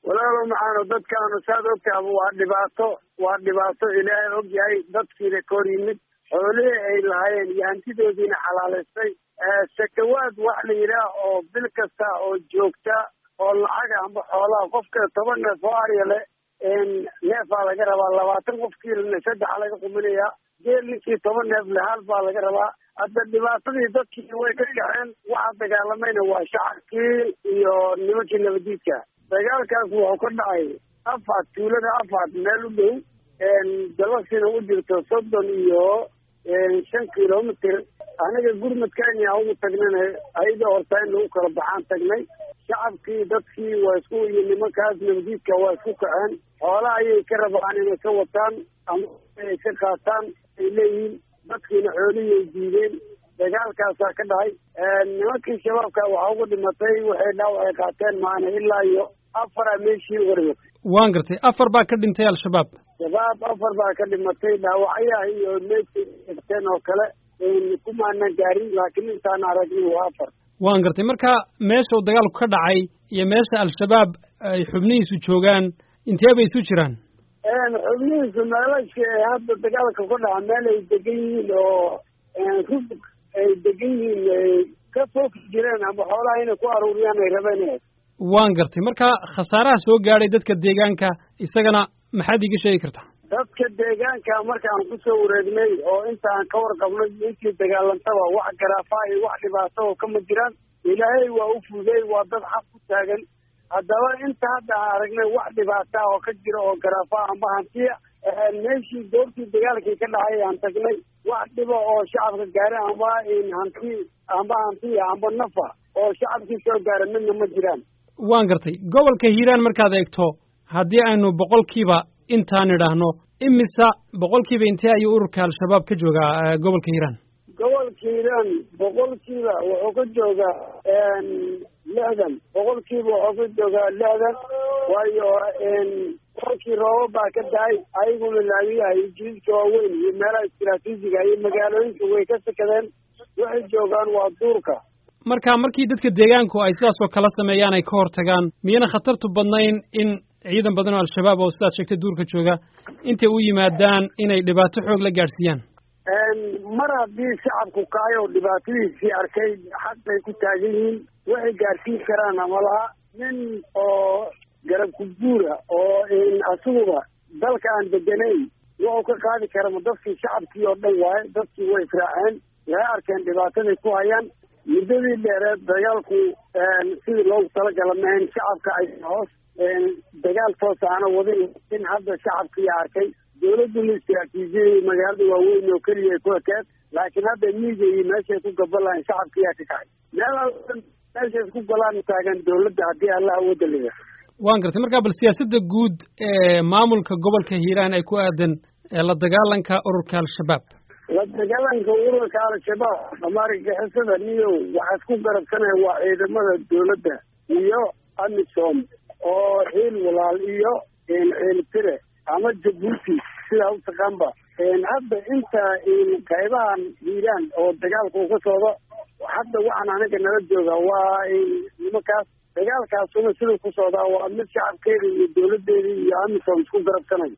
walaalow maxaanu dadkaanu saad ogtaaba waa dhibaato ilaahay og yahay dadkiina ka hor yimid xoolihii ay lahaayeen iyo hantidoodiina xalaalaystay sakawaad wax la yidhaah oo bil kasta oo joogta oo lacaga amba xoolaha qofka 10 neef oo arya le neefaa laga rabaa 20 qofkiilana 3 laga quminayaa geel ninkii 10 neef le hal baa laga rabaa hadda dhibaatadii dadkii way ka kaceen waxa dagaalamayna waa shacabkii iyo nimankii nabadiidka dagaalkaas wuxuu ka dhacay tuulada afaad meel u dhow dalasiina u jirto 35 kilomitr anaga gurmadkayna ugu tagnana ayada horta in lagu kala baxaan tagnay shacabkii dadkii waa isku iyo nimankaas nabadiidka waa isku kaceen xoolaha ayay ka rabaan inay ka wataan ama ay ka qaataan ay leeyihiin dadkiina xoolihii ay diideen dagaalkaasaa ka dhacay nimankii shabaabka waxaa uga dhimatay waxay dhaawac ay qaateen maana ilaa iyo 4 meeshii uga dhimatay waan gartay 4 baa ka dhintay al-shabaab 4 baa ka dhimatay dhaawacyaha iyo meeshii dhigteen oo kale kumaanan gaarin laakiin intaan aragnay waa 4 waan gartay marka meesha uu dagaalku ka dhacay iyo meesha al-shabaab ay xubnihiisu joogaan intee bay isu jiraan xubnihiisu meelasha hadda dagaalka ka dhaca meel ay degan yihiin oo rug ay degan yihiin ka fooki jireen ama xoolaha inay ku aruuriyaan ay rabeen waan gartay marka khasaaraha soo gaadhay dadka deegaanka isagana maxaad iga sheegi kartaa dadka deegaanka markaan ku soo wareegnay oo intaan ka warqabnay intii dagaalantaba wax garaafa iyo wax dhibaato oo kama jiraan ilaahay waa u fuday waa dad xaq ku taagan haddaba inta hadda aan aragnay wax dhibaata oo ka jira oo garaafa amba hantiya meeshii goobtii dagaalkii ka dhacay aan tagnay wax dhiba oo shacabka gaara amba hantiya amba nafa oo shacabkii soo gaara midna ma jiraan waan gartay gobolka hiiraan markaad eegto haddii aynu boqolkiiba intaan idhaahno imisa boqolkiiba intee ayuu ururka al-shabaab ka joogaa gobolka hiiraan gobolka hiiraan boqolkiiba wuxuu ka joogaa 60 boqolkiiba wuxuu ka joogaa 60 waayo boqolkii roobab baa ka dahay ayaguna laagiyaha iyo jididka waaweyn iyo meelaha istiraatiijiga iyo magaalooyinka way ka sakadeen waxay joogaan waa duurka markii dadka deegaanku ay sidaas oo kala sameeyaan ay ka hortagaan miyana khatartu badnayn in ciidan badan oo al-shabaab oo sidaad sheegtay duurka jooga intay u yimaadaan inay dhibaato xoog la gaadhsiiyaan mar haddii shacabku kacay oo dhibaatadiisii arkay xaqay ku taagan yihiin waxay gaadhsiin karaan ama laha nin oo garab kuguura oo asiguba dalka aan deganayn wuxuu ka qaadi karama dadkii shacabkii oo dhan waaye dadkii way israaceen waxay arkeen dhibaataday ku hayaan muddadii dheereed dagaalku sidii loogu talagala mahayn shacabka ay hoos dagaal toos aana wadin in hadda shacabkii arkay dawladduna istiraatiijiyay magaalada waaweyn oo keliya ay ku ekeed laakiin hadda miiga iyo meeshay ku gaban lahayn shacabkiyaa ka kacay meeshay isku galaan taagan dawladda haddii allah awooda liga waan gartay marka bal siyaasadda guud ee maamulka gobolka hiiraan ay ku aadan la dagaalanka ururka al-shabaab la dagaalanka ururka al-shabaab amaarigixisada niyo waxaa isku garabsanaya waa ciidamada dawladda iyo amisom oo xiil walaal iyo ciiltire ama jabuuti sidaa u taqaanba hadda inta qaybahan hiiraan oo dagaalka uu ka socdo hadda waxaan anaga nala jooga waa nimankaas dagaalkaasuna siduu ku socdaa waa mid shacabkeeda iyo dawladdeeda iyo amisom isku garabsanaya